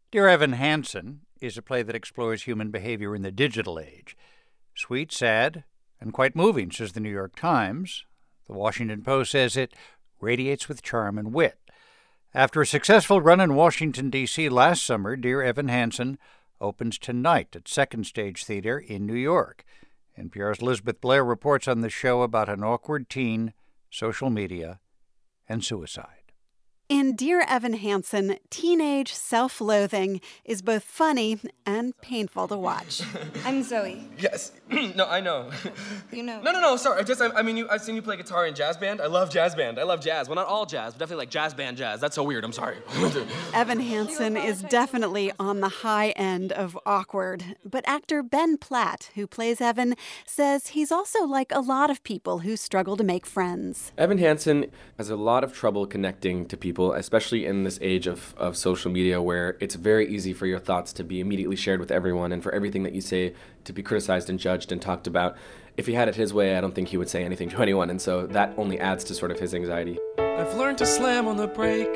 Dear Evan Hansen is a play that explores human behavior in the digital age. Sweet, sad, and quite moving, says the New York Times. The Washington Post says it radiates with charm and wit. After a successful run in Washington, D.C. last summer, Dear Evan Hansen opens tonight at Second Stage Theater in New York. NPR's Elizabeth Blair reports on the show about an awkward teen, social media, and suicide. In Dear Evan Hansen, teenage self-loathing is both funny and painful to watch. I'm Zoe. Yes. No, I know. You know. No, sorry. I've seen you play guitar in jazz band. I love jazz band. I love jazz. Well, not all jazz, but definitely like jazz band jazz. That's so weird. I'm sorry. Evan Hansen is definitely on the high end of awkward. But actor Ben Platt, who plays Evan, says he's also like a lot of people who struggle to make friends. Evan Hansen has a lot of trouble connecting to people, especially in this age of social media where it's very easy for your thoughts to be immediately shared with everyone and for everything that you say to be criticized and judged and talked about. If he had it his way, I don't think he would say anything to anyone, and so that only adds to sort of his anxiety. I've learned to slam on the brake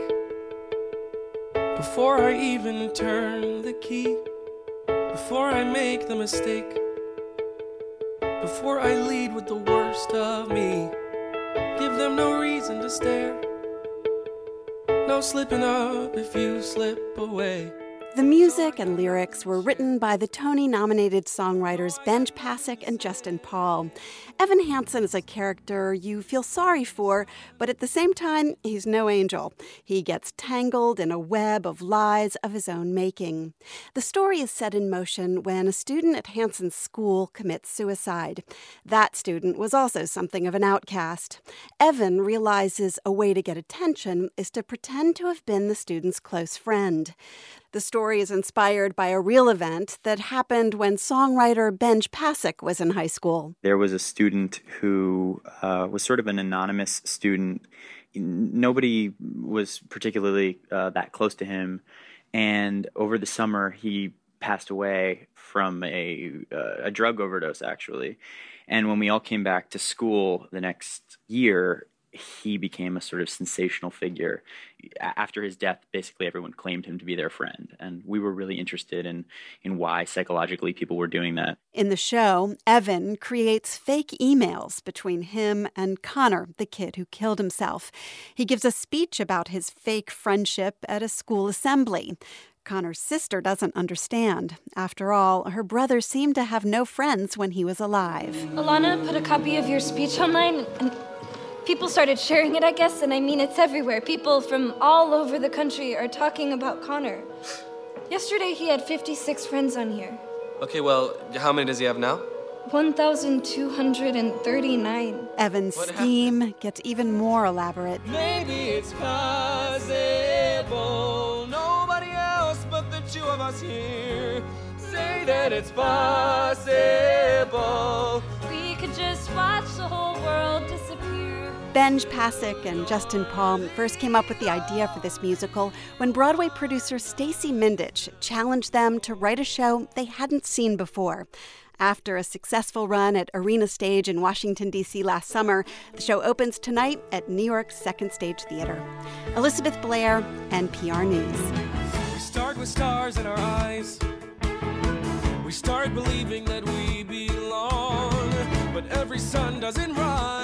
before I even turn the key, before I make the mistake, before I lead with the worst of me. Give them no reason to stare. No slipping up if you slip away. The music and lyrics were written by the Tony-nominated songwriters Benj Pasek and Justin Paul. Evan Hansen is a character you feel sorry for, but at the same time, he's no angel. He gets tangled in a web of lies of his own making. The story is set in motion when a student at Hansen's school commits suicide. That student was also something of an outcast. Evan realizes a way to get attention is to pretend to have been the student's close friend. The story is inspired by a real event that happened when songwriter Benj Pasek was in high school. There was a student who was sort of an anonymous student. Nobody was particularly that close to him. And over the summer, he passed away from a drug overdose, actually. And when we all came back to school the next year, he became a sort of sensational figure. After his death, basically everyone claimed him to be their friend, and we were really interested in why psychologically people were doing that. In the show, Evan creates fake emails between him and Connor, the kid who killed himself. He gives a speech about his fake friendship at a school assembly. Connor's sister doesn't understand. After all, her brother seemed to have no friends when he was alive. Alana put a copy of your speech online, and people started sharing it, I guess, and I mean, it's everywhere. People from all over the country are talking about Connor. Yesterday, he had 56 friends on here. Okay, well, how many does he have now? 1,239. Evan's scheme gets even more elaborate. Maybe it's possible. Nobody else but the two of us here say that it's possible. We could just watch the whole world disappear. Benj Pasek and Justin Paul first came up with the idea for this musical when Broadway producer Stacey Mindich challenged them to write a show they hadn't seen before. After a successful run at Arena Stage in Washington, D.C. last summer, the show opens tonight at New York's Second Stage Theater. Elizabeth Blair, NPR News. We start with stars in our eyes. We start believing that we belong, but every sun doesn't rise.